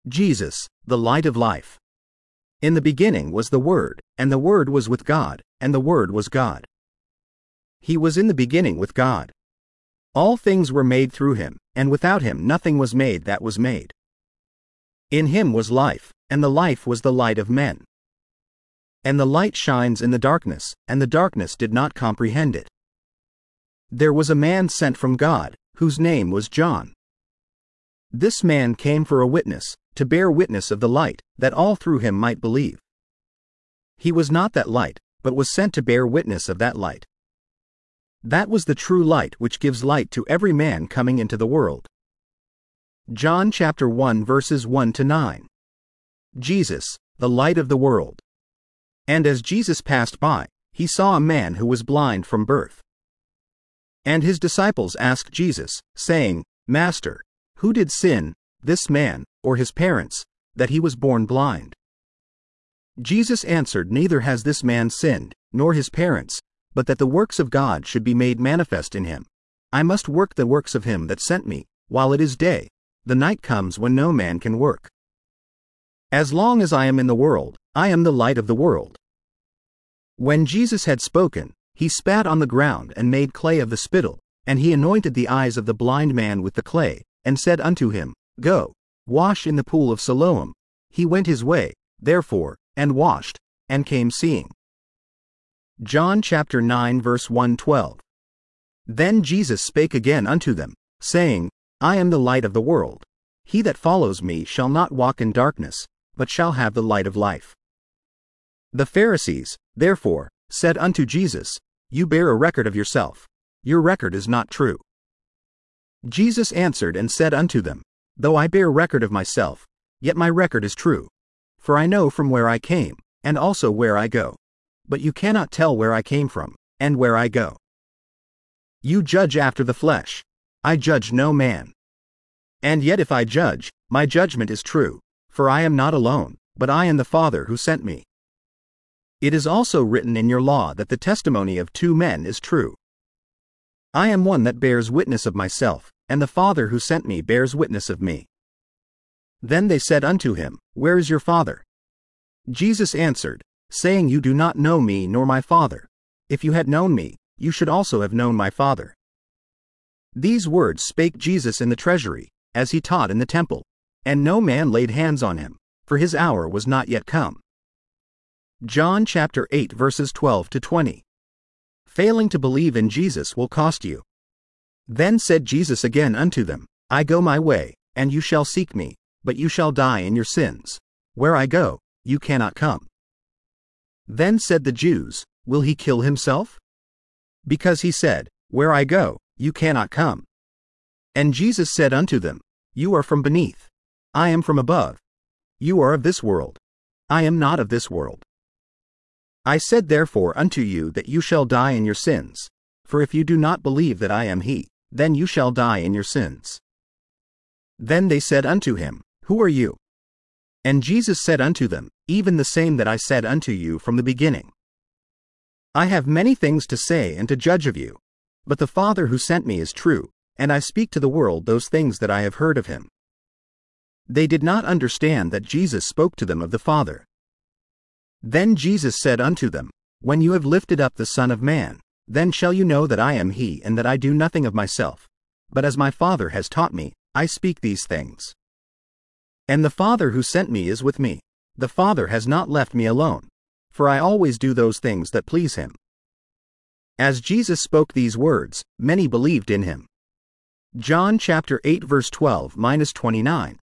Jesus, the light of life. In the beginning was the Word, and the Word was with God, and the Word was God. He was in the beginning with God. All things were made through him, and without him nothing was made that was made. In him was life, and the life was the light of men. And the light shines in the darkness, and the darkness did not comprehend it. There was a man sent from God, whose name was John. This man came for a witness, to bear witness of the light, that all through him might believe. He was not that light, but was sent to bear witness of that light. That was the true light which gives light to every man coming into the world. John chapter 1 verses 1 to 9. Jesus, the light of the world. And as Jesus passed by, he saw a man who was blind from birth. And his disciples asked Jesus, saying, Master, who did sin, this man, or his parents, that he was born blind? Jesus answered, Neither has this man sinned, nor his parents, but that the works of God should be made manifest in him. I must work the works of him that sent me, while it is day. The night comes when no man can work. As long as I am in the world, I am the light of the world. When Jesus had spoken, he spat on the ground and made clay of the spittle, and he anointed the eyes of the blind man with the clay, and said unto him, Go, wash in the pool of Siloam. He went his way, therefore, and washed, and came seeing. John chapter 9 verse 1-12. Then Jesus spake again unto them, saying, I am the light of the world. He that follows me shall not walk in darkness, but shall have the light of life. The Pharisees, therefore, said unto Jesus, You bear a record of yourself. Your record is not true. Jesus answered and said unto them, Though I bear record of myself, yet my record is true. For I know from where I came, and also where I go. But you cannot tell where I came from, and where I go. You judge after the flesh. I judge no man. And yet if I judge, my judgment is true, for I am not alone, but I and the Father who sent me. It is also written in your law that the testimony of 2 men is true. I am one that bears witness of myself, and the Father who sent me bears witness of me. Then they said unto him, Where is your Father? Jesus answered, saying, You do not know me nor my Father. If you had known me, you should also have known my Father. These words spake Jesus in the treasury, as he taught in the temple, and no man laid hands on him, for his hour was not yet come. John chapter 8 verses 12-20. Failing to believe in Jesus will cost you. Then said Jesus again unto them, I go my way, and you shall seek me, but you shall die in your sins. Where I go, you cannot come. Then said the Jews, Will he kill himself? Because he said, Where I go, you cannot come. And Jesus said unto them, You are from beneath. I am from above. You are of this world. I am not of this world. I said therefore unto you that you shall die in your sins. For if you do not believe that I am he, then you shall die in your sins. Then they said unto him, Who are you? And Jesus said unto them, Even the same that I said unto you from the beginning. I have many things to say and to judge of you. But the Father who sent me is true, and I speak to the world those things that I have heard of him. They did not understand that Jesus spoke to them of the Father. Then Jesus said unto them, When you have lifted up the Son of Man, then shall you know that I am he, and that I do nothing of myself. But as my Father has taught me, I speak these things. And the Father who sent me is with me. The Father has not left me alone, for I always do those things that please him. As Jesus spoke these words, many believed in him. John chapter 8 verse 12-29.